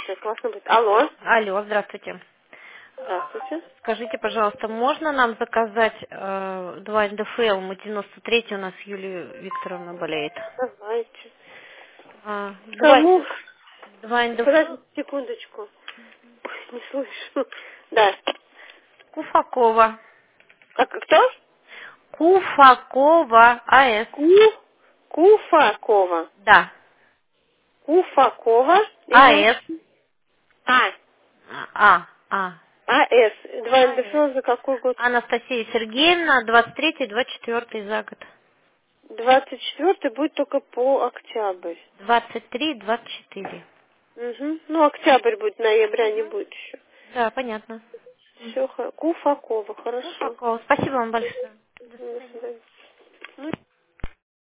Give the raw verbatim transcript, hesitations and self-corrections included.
Все классно будет. Алло. Алло, здравствуйте. Здравствуйте. Скажите, пожалуйста, можно нам заказать э, два эн дэ эф эл? Мы девяносто третий, у нас Юлия Викторовна болеет. Давайте. А, два, Кому? два эн дэ эф эл. Подождите секундочку. Ой, не слышу. Да. Куфакова. А к- кто? Куфакова АС. Ку... Куфакова. Да. Куфакова или АС. А? А. А. АС. Два АС. НДФЛ за какой год? Анастасия Сергеевна, двадцать третий, двадцать четвёртый за год. Двадцать четвертый будет только по октябрь. двадцать три, двадцать четыре. Угу. Ну, октябрь будет, ноября не будет еще. Да, понятно. Все, Куфакова, хорошо. Куфакова. Спасибо вам большое. До свидания. Ну,